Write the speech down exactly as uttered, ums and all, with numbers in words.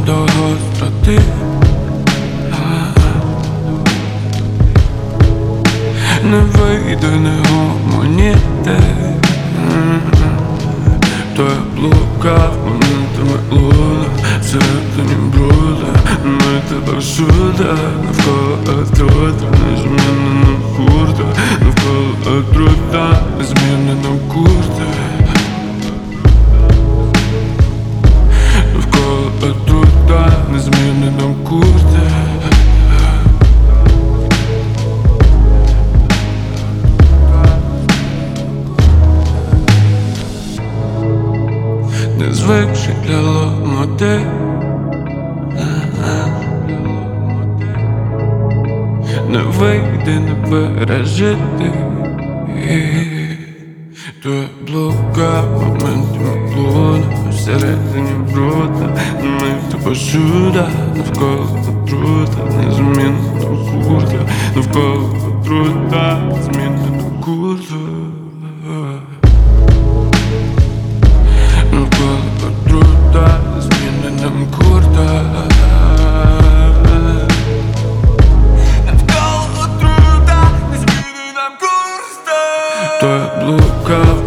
до гостроти. Не вийде, не гомоніти. То я блукав, моментами луна, всередині бруда. Ми тебе всюди, навколо отрута, незмінена курта, навколо отрута, незмінена курта. Навколо отрута, незмінена курта. Не звикши для ломоти. Не вийде, не пережити. То я блукав, моментами луна, всередині бруда. Ми тебе сюди, навколо отрута, незмінна курта. Навколо отрута, незмінна курта. Навколо отрута, незмінна курта. То я блукав,